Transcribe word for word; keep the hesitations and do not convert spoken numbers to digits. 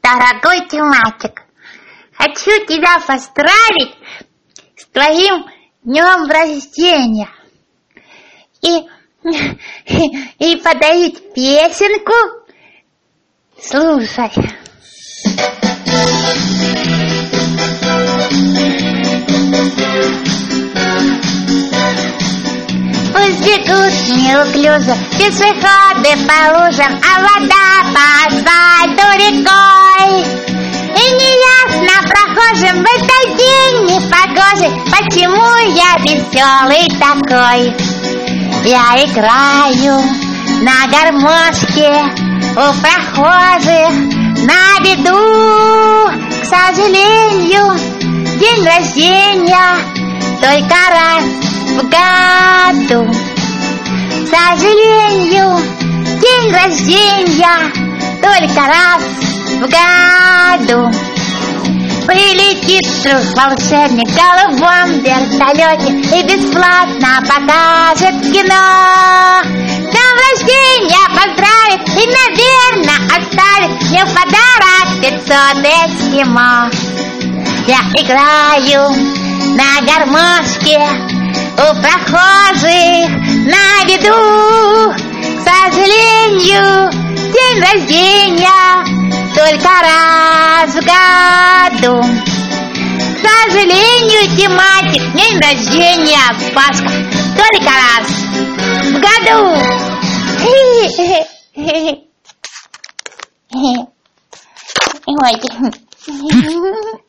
дорогой тематик, хочу тебя поздравить с твоим днем рождения и, и, и подарить песенку. Слушай. Пусть бегут неуклюже пешеходы по лужам, а вода по асфальту рекой. И неясно прохожим в этот день непогожий, почему я веселый такой. Я играю на гармошке у прохожих на виду. К сожалению, день рождения только раз в году. К сожалению, день рождения только раз в году. Прилетит вдруг волшебник в голубом вертолете и бесплатно покажет кино. С днем рождения поздравит и, наверное, оставит мне в подарок пятьсот эскимо. Я играю на гармошке у прохожих на виду. К сожалению, день рождения только раз в году. К сожалению, тематик, день рождения Пасха только раз в году. Ой.